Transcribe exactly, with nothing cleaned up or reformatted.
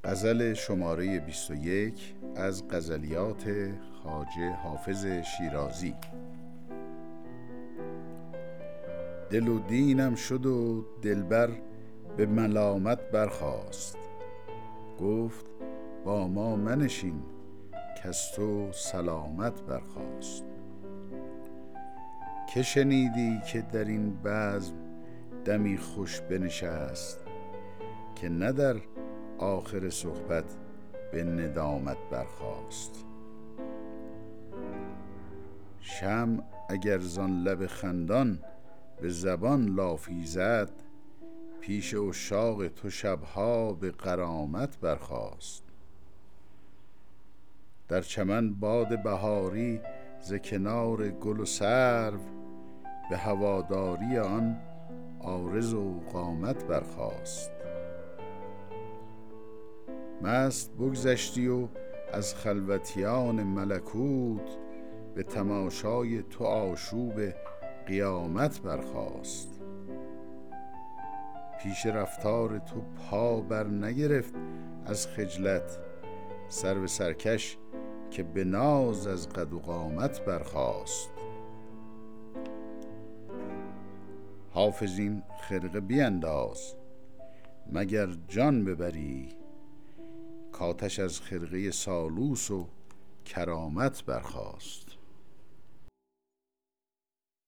غزل شماره بیست و یک از غزلیات خواجه حافظ شیرازی. دل و دینم شد و دلبر به ملامت برخاست، گفت با ما منشین کز تو سلامت برخاست. که شنیدی که در این بزم دمی خوش بنشست، که نه در آخر صحبت به ندامت برخاست. شمع اگر زان لب خندان به زبان لافی زد، پیش عشاق تو شبها به غرامت برخاست. در چمن باد بهاری ز کنار گل و سرو، به هواداری آن عارض و قامت برخاست. مست بگذشتی و از خلوتیان ملکوت، به تماشای تو آشوب قیامت برخاست. پیش رفتار تو پا بر نگرفت از خجلت، سرو سرکش که به ناز از قد و قامت برخاست. حافظ این خرقه بینداز مگر جان ببری، کآتش از خرقه سالوس و کرامت برخاست.